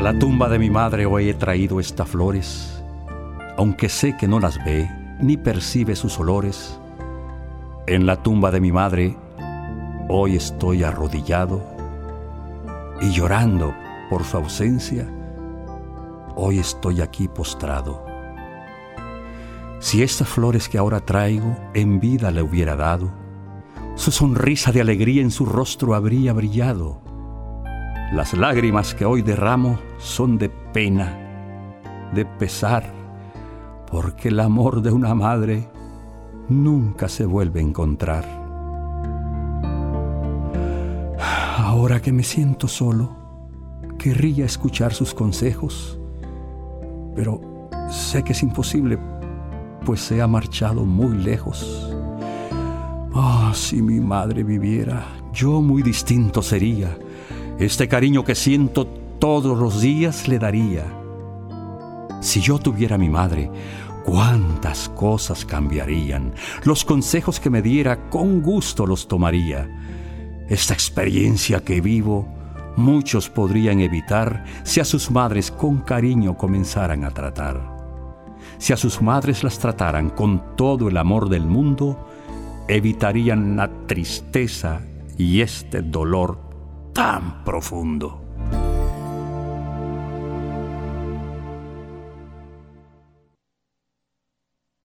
la tumba de mi madre hoy he traído estas flores, aunque sé que no las ve ni percibe sus olores. En la tumba de mi madre hoy estoy arrodillado y llorando por su ausencia, hoy estoy aquí postrado. Si estas flores que ahora traigo en vida le hubiera dado, su sonrisa de alegría en su rostro habría brillado. Las lágrimas que hoy derramo son de pena, de pesar, porque el amor de una madre nunca se vuelve a encontrar. Ahora que me siento solo, querría escuchar sus consejos, pero sé que es imposible, pues se ha marchado muy lejos. Si mi madre viviera, yo muy distinto sería. Este cariño que siento todos los días le daría. Si yo tuviera a mi madre, cuántas cosas cambiarían. Los consejos que me diera, con gusto los tomaría. Esta experiencia que vivo, muchos podrían evitar si a sus madres con cariño comenzaran a tratar. Si a sus madres las trataran con todo el amor del mundo, evitarían la tristeza y este dolor tan profundo.